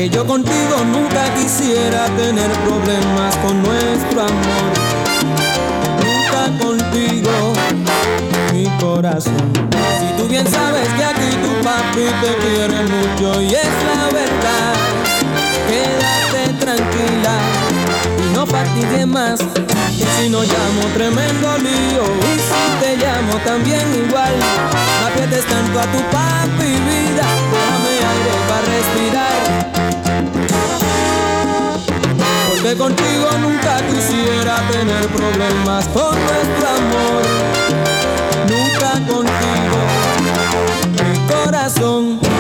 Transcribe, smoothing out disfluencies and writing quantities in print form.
que yo contigo nunca quisiera tener problemas con nuestro amor. Nunca contigo, mi corazón. Si tú bien sabes que aquí tu papi te quiere mucho y es la verdad, quédate tranquila y no fatigues más, que si no llamo tremendo lío, y si te llamo también igual. No aprietes tanto a tu papi, vida, dame aire para respirar, porque contigo nunca quisiera tener problemas con nuestro amor. Nunca contigo, mi corazón.